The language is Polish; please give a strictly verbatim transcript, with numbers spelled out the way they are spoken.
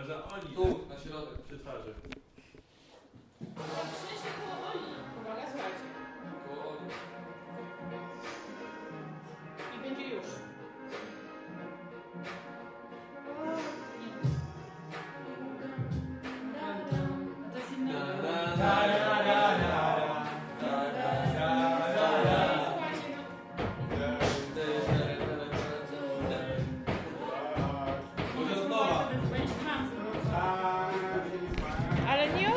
Może oni Tu, na środek. przy twarzy. Jak przyniesie koło